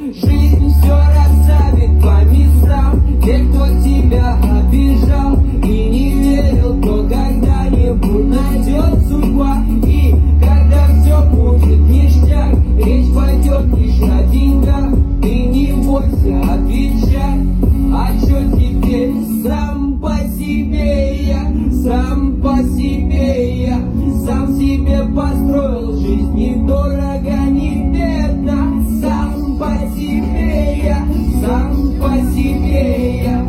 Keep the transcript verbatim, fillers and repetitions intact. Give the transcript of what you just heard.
Жизнь все расставит по местам. Те, кто тебя обижал и не верил, то когда-нибудь найдет судьба. И когда все будет ништяк, речь пойдет лишь о деньгах. Ты не бойся отвечать, а чё теперь? Сам по себе я, сам по себе я, сам себе построил жизнь, недорого, не бедно. Сам по себе я, сам по себе я,